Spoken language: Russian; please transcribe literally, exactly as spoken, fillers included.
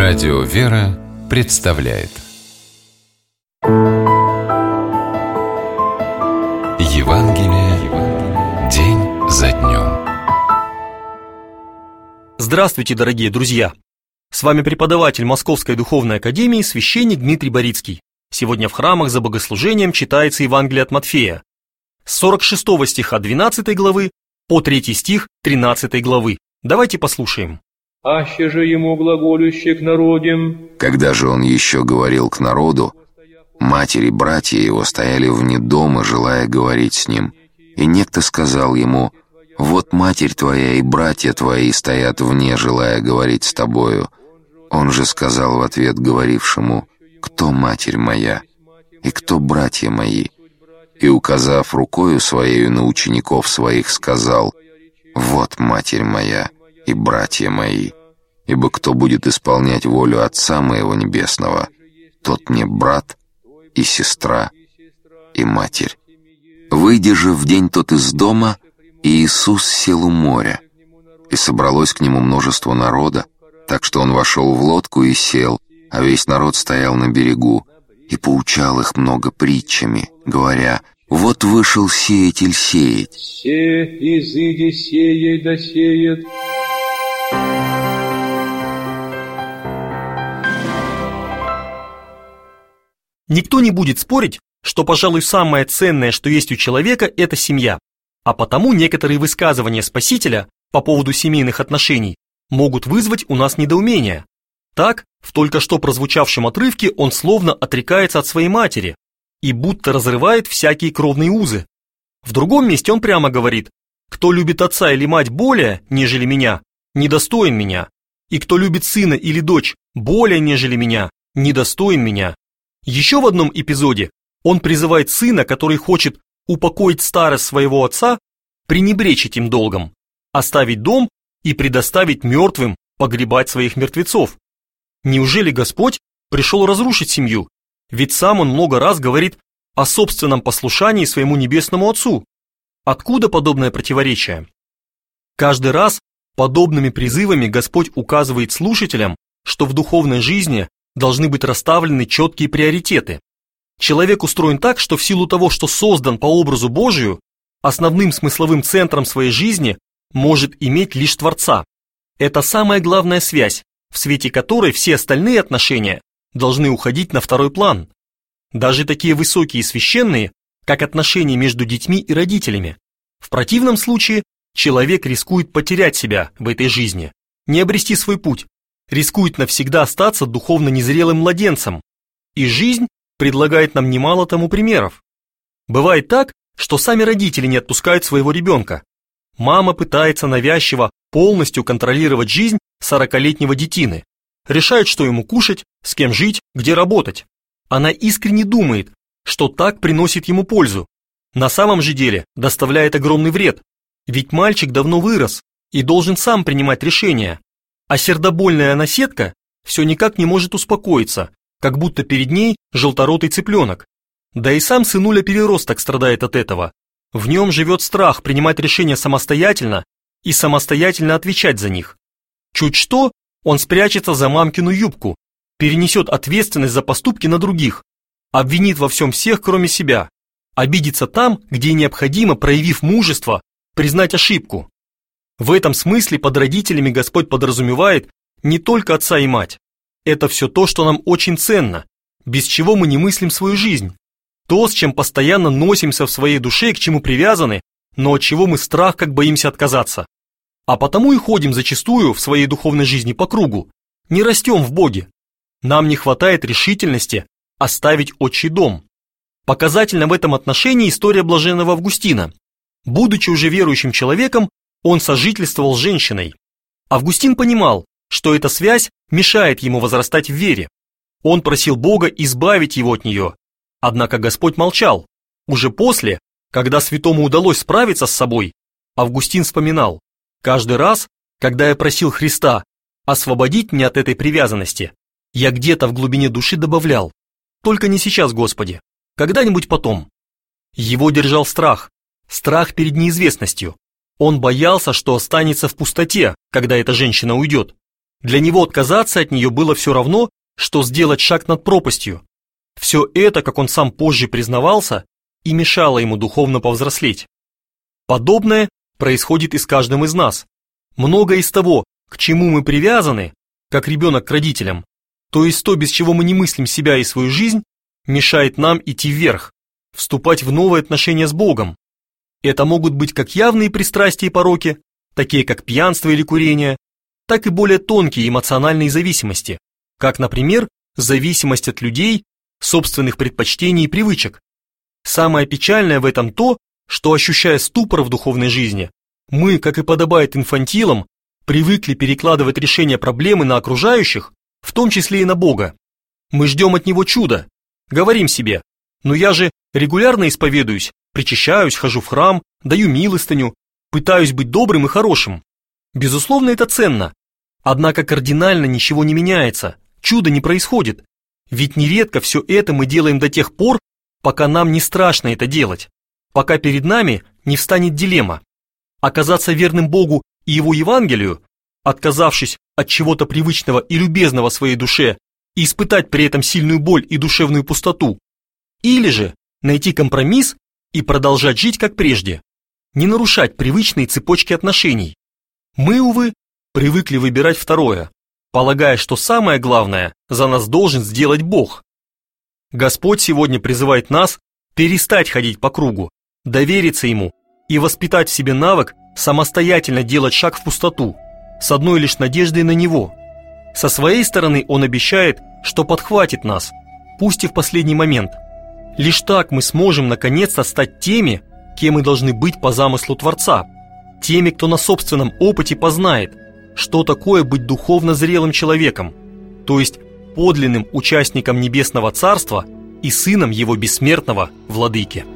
Радио «Вера» представляет Евангелие день за днем. Здравствуйте, дорогие друзья! С вами преподаватель Московской духовной академии священник Дмитрий Борицкий. Сегодня в храмах за богослужением читается Евангелие от Матфея с сорок шестого стиха двенадцатой главы по третий стих тринадцатой главы. Давайте послушаем. «Аще же ему глаголюще к народям». Когда же он еще говорил к народу, матери и братья его стояли вне дома, желая говорить с ним. И некто сказал ему: «Вот матерь твоя и братья твои стоят вне, желая говорить с тобою». Он же сказал в ответ говорившему: «Кто матерь моя? И кто братья мои?» И, указав рукою своею на учеников своих, сказал: «Вот матерь моя и братья мои. Ибо кто будет исполнять волю Отца моего Небесного, тот мне брат и сестра и матерь». Выйдя же в день тот из дома, Иисус сел у моря, и собралось к нему множество народа, так что он вошел в лодку и сел, а весь народ стоял на берегу, и поучал их много притчами, говоря: «Вот вышел сеятель сеять. «Се, изыди сеять да сеет». Никто не будет спорить, что, пожалуй, самое ценное, что есть у человека, это семья. А потому некоторые высказывания Спасителя по поводу семейных отношений могут вызвать у нас недоумение. Так, в только что прозвучавшем отрывке он словно отрекается от своей матери и будто разрывает всякие кровные узы. В другом месте он прямо говорит: «Кто любит отца или мать более, нежели меня, недостоин меня, и кто любит сына или дочь более, нежели меня, недостоин меня». Еще в одном эпизоде он призывает сына, который хочет упокоить старость своего отца, пренебречь этим долгом, оставить дом и предоставить мертвым погребать своих мертвецов. Неужели Господь пришел разрушить семью? Ведь сам он много раз говорит о собственном послушании своему небесному Отцу. Откуда подобное противоречие? Каждый раз подобными призывами Господь указывает слушателям, что в духовной жизни должны быть расставлены четкие приоритеты. Человек устроен так, что в силу того, что создан по образу Божию, основным смысловым центром своей жизни может иметь лишь Творца. Это самая главная связь, в свете которой все остальные отношения должны уходить на второй план. Даже такие высокие и священные, как отношения между детьми и родителями. В противном случае человек рискует потерять себя в этой жизни, не обрести свой путь, рискует навсегда остаться духовно незрелым младенцем. И жизнь предлагает нам немало тому примеров. Бывает так, что сами родители не отпускают своего ребенка. Мама пытается навязчиво полностью контролировать жизнь сорокалетнего детины, решает, что ему кушать, с кем жить, где работать. Она искренне думает, что так приносит ему пользу. На самом же деле доставляет огромный вред, ведь мальчик давно вырос и должен сам принимать решения. А сердобольная наседка все никак не может успокоиться, как будто перед ней желторотый цыпленок. Да и сам сынуля-переросток страдает от этого. В нем живет страх принимать решения самостоятельно и самостоятельно отвечать за них. Чуть что, он спрячется за мамкину юбку, перенесет ответственность за поступки на других, обвинит во всем всех, кроме себя, обидится там, где необходимо, проявив мужество, признать ошибку. В этом смысле под родителями Господь подразумевает не только отца и мать. Это все то, что нам очень ценно, без чего мы не мыслим свою жизнь. То, с чем постоянно носимся в своей душе и к чему привязаны, но от чего мы страх как боимся отказаться. А потому и ходим зачастую в своей духовной жизни по кругу, не растем в Боге. Нам не хватает решительности оставить отчий дом. Показательна в этом отношении история блаженного Августина. Будучи уже верующим человеком, он сожительствовал с женщиной. Августин понимал, что эта связь мешает ему возрастать в вере. Он просил Бога избавить его от нее. Однако Господь молчал. Уже после, когда святому удалось справиться с собой, Августин вспоминал: «Каждый раз, когда я просил Христа освободить меня от этой привязанности, я где-то в глубине души добавлял: только не сейчас, Господи, когда-нибудь потом». Его держал страх, страх перед неизвестностью. Он боялся, что останется в пустоте, когда эта женщина уйдет. Для него отказаться от нее было все равно, что сделать шаг над пропастью. Все это, как он сам позже признавался, и мешало ему духовно повзрослеть. Подобное происходит и с каждым из нас. Многое из того, к чему мы привязаны, как ребенок к родителям, то есть то, без чего мы не мыслим себя и свою жизнь, мешает нам идти вверх, вступать в новые отношения с Богом. Это могут быть как явные пристрастия и пороки, такие как пьянство или курение, так и более тонкие эмоциональные зависимости, как, например, зависимость от людей, собственных предпочтений и привычек. Самое печальное в этом то, что, ощущая ступор в духовной жизни, мы, как и подобает инфантилам, привыкли перекладывать решение проблемы на окружающих, в том числе и на Бога. Мы ждем от Него чуда, говорим себе: «Ну я же регулярно исповедуюсь, причащаюсь, хожу в храм, даю милостыню, пытаюсь быть добрым и хорошим». Безусловно, это ценно. Однако кардинально ничего не меняется, чудо не происходит. Ведь нередко все это мы делаем до тех пор, пока нам не страшно это делать, пока перед нами не встанет дилемма: оказаться верным Богу и Его Евангелию, отказавшись от чего-то привычного и любезного своей душе, и испытать при этом сильную боль и душевную пустоту, или же найти компромисс и продолжать жить как прежде, не нарушать привычные цепочки отношений. Мы, увы, привыкли выбирать второе, полагая, что самое главное за нас должен сделать Бог. Господь сегодня призывает нас перестать ходить по кругу, довериться Ему и воспитать в себе навык самостоятельно делать шаг в пустоту, с одной лишь надеждой на Него. Со своей стороны Он обещает, что подхватит нас, пусть и в последний момент. Лишь так мы сможем наконец-то стать теми, кем мы должны быть по замыслу Творца, теми, кто на собственном опыте познает, что такое быть духовно зрелым человеком, то есть подлинным участником Небесного Царства и сыном Его бессмертного Владыки.